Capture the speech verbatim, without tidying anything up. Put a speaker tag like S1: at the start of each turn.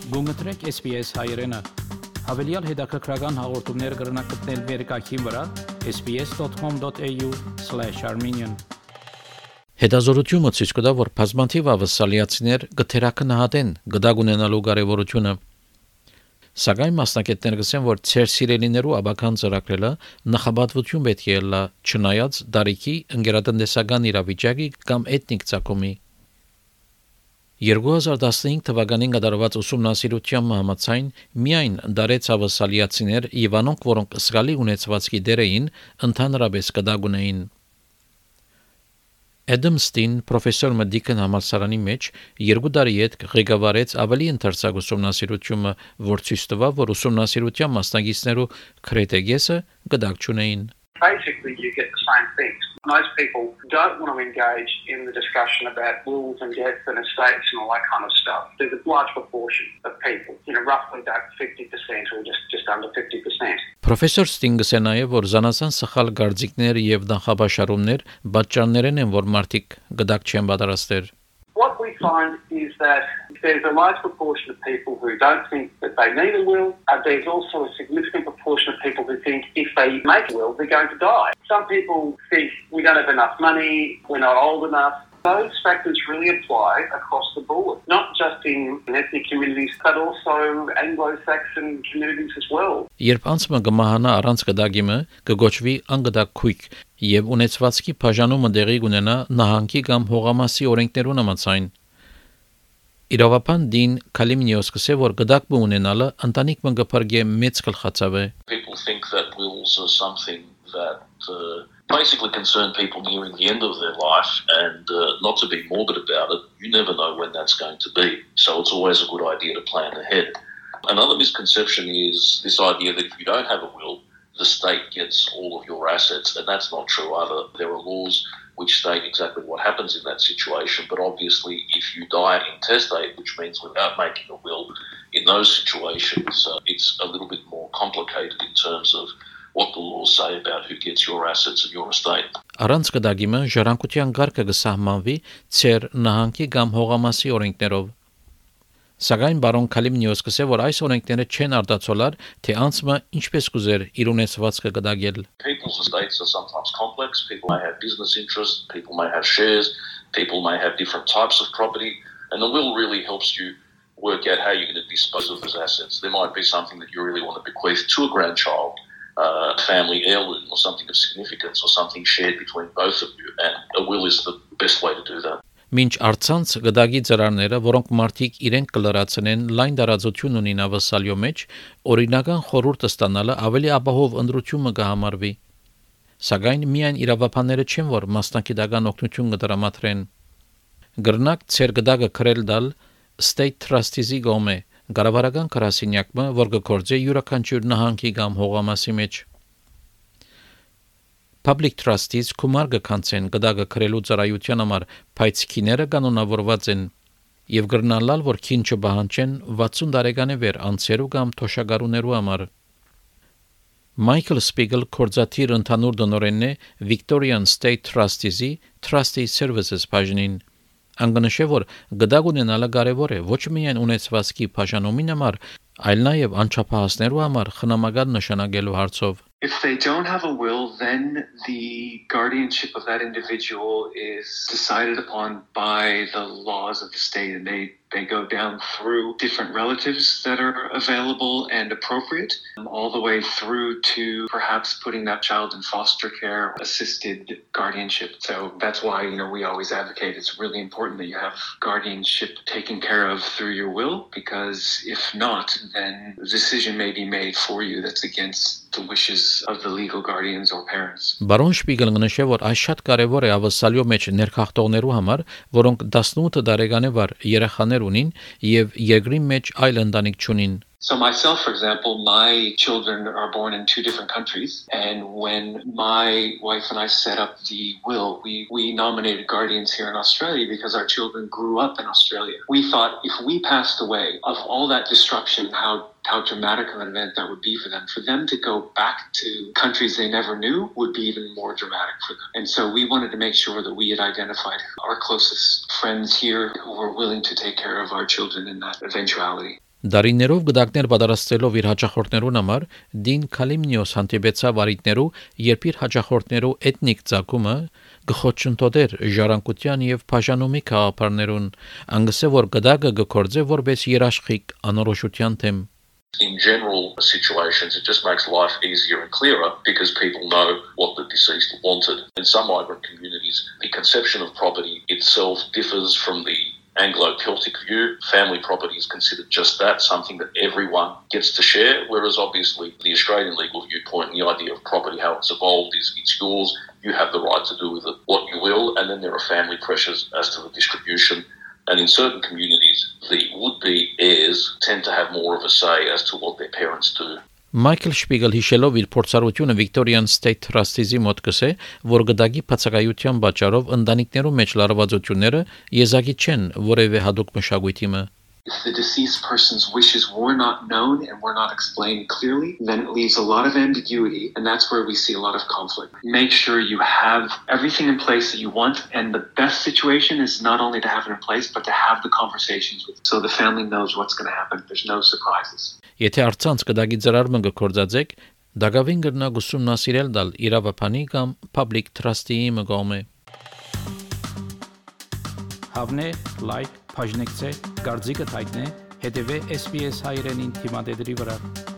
S1: Գումտրեք S B S հայերեն։ Հավելյալ հետաքրքրական հաղորդումներ կգրնակցնել վերկայքին վրա s b s dot com dot a u slash armenian Հետազոտությունը ցույց կտա, որ բազմաթիվ ավասալիացիներ գթերակնահատեն գդակ ունենալու կարևորությունը։ Սակայն մասնակիցները գսեն, որ ցեր սիրելիներու աբական ծրագրելը նախաբատվություն պետք է լա, չնայած դարիքի, ընկերատնտեսական իրավիճակի կամ էթնիկ ցակումի։ երկու հազար տասնհինգ թվականին կատարված ուսումնասիրության համաձայն միայն դարեց ավասալիացիներ եւ անոնք, որոնք զգալի ունեցվածքի դեր էին, ընդհանրապես գդակ ունեին։ Էդամստին պրոֆեսոր Մդիկն համալսարանի մեջ երկու տարի հետ ղեկավարեց ավելի ընդարձակ ուսումնասիրությունը, որ ցույց տվավ, որ ուսումնասիրության մասնակիցներու քրետեգեսը գդակ չունեին։
S2: Basically, you get the same things. Most people don't want to engage in the discussion about wills and deaths and estates and all that kind of stuff. There's a large proportion of people, you know, roughly about fifty percent or just, just under fifty percent.
S1: Պրոֆեսոր Ստինգսը նաև որ զանազան սխալ գարձիկներ եւ նախաբաշարումներ պատճառներն են, որ մարդիկ գդակ չեն պատրաստեր։
S2: What we find is that there's a large proportion of people who don't think that they need a will, and there's also a significant proportion of people who think if they make a will, they're going to die. Some people think we don't have enough money, we're not old enough. Those factors really apply across the board, not just in ethnic communities, but also Anglo-Saxon communities as well.
S1: Երբ անցումը կմահանա առանց գդակիմը, կգոչվի անգդակ քույք, եւ ունեցվածքի բաժանումը դեղի կունենա նահանգի կամ հողամասի օրենքներուն համաձայն։ Իրավապան Դին Կալիմնիոս կսե, որ գդակ ունենալը ընտանիք մը կփրկե մեծ գլխացավ է։
S3: People think that wills are something that uh, basically concern people nearing the end of their life, and uh, not to be morbid about it, you never know when that's going to be. So it's always a good idea to plan ahead. Another misconception is this idea that if you don't have a will, the state gets all of your assets, and that's not true either. There are laws which state exactly what happens in that situation, but obviously if you die intestate, which means without making a will, in those situations uh, it's a little bit more complicated in terms of what the laws say about who gets your assets and your estate.
S1: Առանց գդակիմը ժառանգության գարկը կսահմանվի ցեր նահանգի կամ հողամասի օրենքներով։ Սակայն բարոն Կալիմնիոս կսե, որ այս օրենքները չեն արտացոլար, թե անցումը ինչպես կուզեր իր ունեցվածքը գդակել։
S3: People's estates are sometimes complex. People may have business interests, people may have shares, people may have different types of property, and the will really helps you work out how you're going to dispose of those assets. There might be something that you really want to bequeath to a grandchild, uh, family heirloom, or something of significance, or something shared between both of you, and a will is the best way to do that.
S1: Մինչ արցանց գդակի ծրարները, որոնք մարդիկ իրենք կլրացնեն լայն տարածություն ունին ավասալյո մեջ, օրինական խորհուրդ ստանալը ավելի ապահով ընտրությունը կհամարվի։ Սակայն միայն իրավաբանները չեն, որ մասնակիտական օգնություն կդրամատրեն։ Գրնակ ցեր գդակը քրել դալ State Trustees-ի գոմե, կառավարական գրասենյակը, որ կգործե յուրաքանչյուր նահանգի կամ հողամասի մեջ։ Public Trustees կումար կքանցեն գդակը քրելու ծառայության համար, բայց քիները կանոնավորված են եւ գրնալալ, որ քին չբահանջեն վաթսուն տարեկանե վեր անցերու կամ թոշակառուներու համար։ Michael Spiegel կորզաթիր ընդհանուր դնորենն է Victorian State Trustees-ի Trustee Services բաժնին։ Անգնշե, որ գդակ ունենալը կարևոր է ոչ միայն ունեցվածքի բաժանումին համար, այլ նաեւ անչափահասներու համար խնամական նշանակելու հարցով։
S4: If they don't have a will, then the guardianship of that individual is decided upon by the laws of the state, and they, they go down through different relatives that are available and appropriate, um, all the way through to perhaps putting that child in foster care, assisted guardianship. So that's why, you know, we always advocate it's really important that you have guardianship taken care of through your will, because if not, then a decision may be made for you that's against the wishes of the legal guardians or parents.
S1: Բարոն Շպիգելը նշել, որ այս շատ կարևոր է ավասալյո մեջ ներքախտողներու համար, որոնք տասնութ տարեկանե վար երեխաներ ունին եւ երկրի մեջ այլ ընտանիք չունին։
S4: So myself, for example, my children are born in two different countries, and when my wife and I set up the will, we, we nominated guardians here in Australia because our children grew up in Australia. We thought if we passed away, of all that disruption, how how dramatic of an event that would be for them. For them to go back to countries they never knew would be even more dramatic for them. And so we wanted to make sure that we had identified our closest friends here who were willing to take care of our children in that eventuality.
S1: Դարիներով գդակներ պատրաստելով իր հաճախորդներուն համար Դին Քալիմնիոս հանդիպեցավ արիտներու, երբ իր հաճախորդներու էթնիկ ցակումը գխոչընդոտեր ժառանգության եւ բաժանումի քաղաքարներուն, անգսե որ գդակը գործե որպես երաշխիք անորոշության թեմ.
S3: In general situations, it just makes life easier and clearer because people know what the deceased wanted. In some migrant communities, the conception of property itself differs from the Anglo-Celtic view. Family property is considered just that, something that everyone gets to share, whereas obviously the Australian legal viewpoint and the idea of property, how it's evolved, is it's yours, you have the right to do with it what you will, and then there are family pressures as to the distribution. And in certain communities, the would-be heirs tend to have more of a say as to what their parents do.
S1: Michael Spiegel հիշելով իր փորձառությունը Victorian State Trustees-ի մոտ կսե, որ գդակի բացակայության պատճառով ընտանիքներու մեջ լարվածությունները եզակի չեն որևէ հadoop մշակույթի։
S4: If the deceased person's wishes were not known and were not explained clearly, then it leaves a lot of ambiguity, and that's where we see a lot of conflict. Make sure you have everything in place that you want, and the best situation is not only to have it in place, but to have the conversations with, so the family knows what's going to happen. There's no surprises.
S1: Եթե արցանց կդակի ծրարումը գործածեք, դակավին կրնա ուսումնասիրել դալ իրավապանի կամ public trustee-ի մգոմե։ Հավնե, լայք, բաժնեկցե, դարձիկը թայտնե, հետևե S B S հայրենին թիմադեդրի վրա։